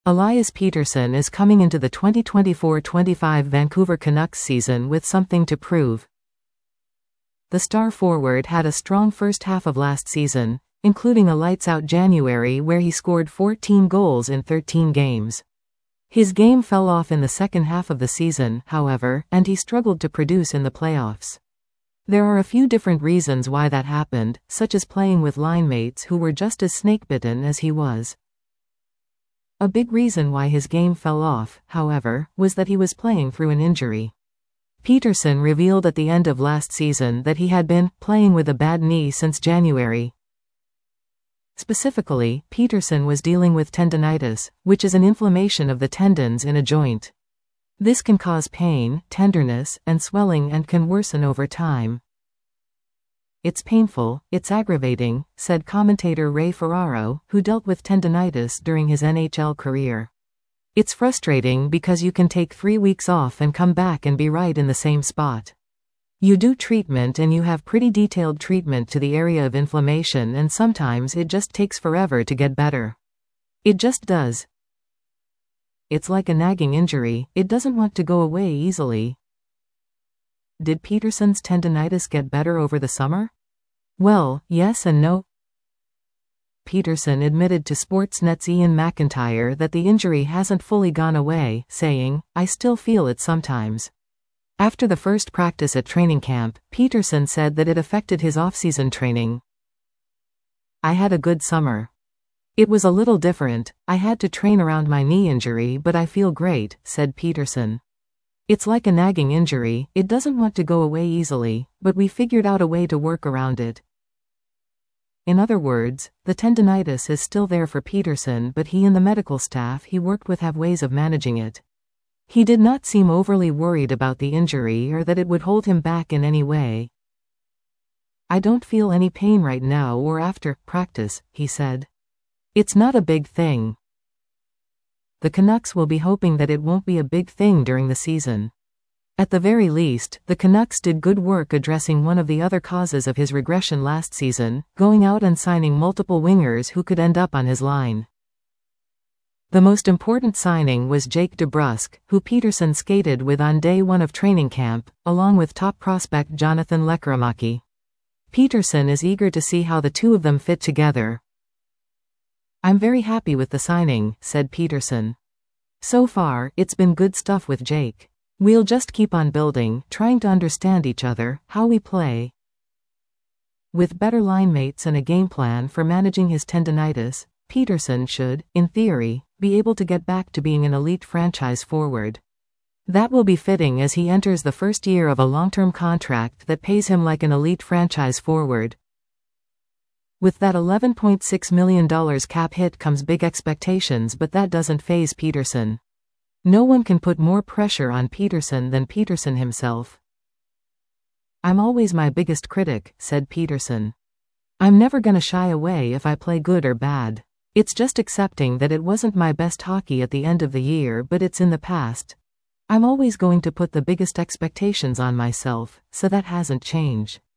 Elias Pettersson is coming into the 2024-25 Vancouver Canucks season with something to prove. The star forward had a strong first half of last season, including a lights-out January where he scored 14 goals in 13 games. His game fell off in the second half of the season, however, and he struggled to produce in the playoffs. There are a few different reasons why that happened, such as playing with linemates who were just as snakebitten as he was. A big reason why his game fell off, however, was that he was playing through an injury. Pettersson revealed at the end of last season that he had been playing with a bad knee since January. Specifically, Pettersson was dealing with tendinitis, which is an inflammation of the tendons in a joint. This can cause pain, tenderness, and swelling and can worsen over time. "It's painful, it's aggravating," said commentator Ray Ferraro, who dealt with tendinitis during his NHL career. "It's frustrating because you can take 3 weeks off and come back and be right in the same spot. You do treatment and you have pretty detailed treatment to the area of inflammation, and sometimes it just takes forever to get better. It just does. It's like a nagging injury, it doesn't want to go away easily." Did Pettersson's tendinitis get better over the summer? Well, yes and no. Pettersson admitted to Sportsnet's Ian McIntyre that the injury hasn't fully gone away, saying, "I still feel it sometimes." After the first practice at training camp, Pettersson said that it affected his off-season training. "I had a good summer. It was a little different, I had to train around my knee injury, but I feel great," said Pettersson. "It's like a nagging injury, it doesn't want to go away easily, but we figured out a way to work around it." In other words, the tendinitis is still there for Pettersson, but he and the medical staff he worked with have ways of managing it. He did not seem overly worried about the injury or that it would hold him back in any way. "I don't feel any pain right now or after practice," he said. "It's not a big thing." The Canucks will be hoping that it won't be a big thing during the season. At the very least, the Canucks did good work addressing one of the other causes of his regression last season, going out and signing multiple wingers who could end up on his line. The most important signing was Jake DeBrusk, who Pettersson skated with on day 1 of training camp, along with top prospect Jonathan Lekkerimäki. Pettersson is eager to see how the two of them fit together. "I'm very happy with the signing," said Pettersson. "So far, it's been good stuff with Jake. We'll just keep on building, trying to understand each other, how we play." With better line mates and a game plan for managing his tendinitis, Pettersson should, in theory, be able to get back to being an elite franchise forward. That will be fitting as he enters the first year of a long-term contract that pays him like an elite franchise forward. With that $11.6 million cap hit comes big expectations, but that doesn't faze Pettersson. No one can put more pressure on Pettersson than Pettersson himself. "I'm always my biggest critic," said Pettersson. "I'm never gonna shy away if I play good or bad. It's just accepting that it wasn't my best hockey at the end of the year, but it's in the past. I'm always going to put the biggest expectations on myself, so that hasn't changed."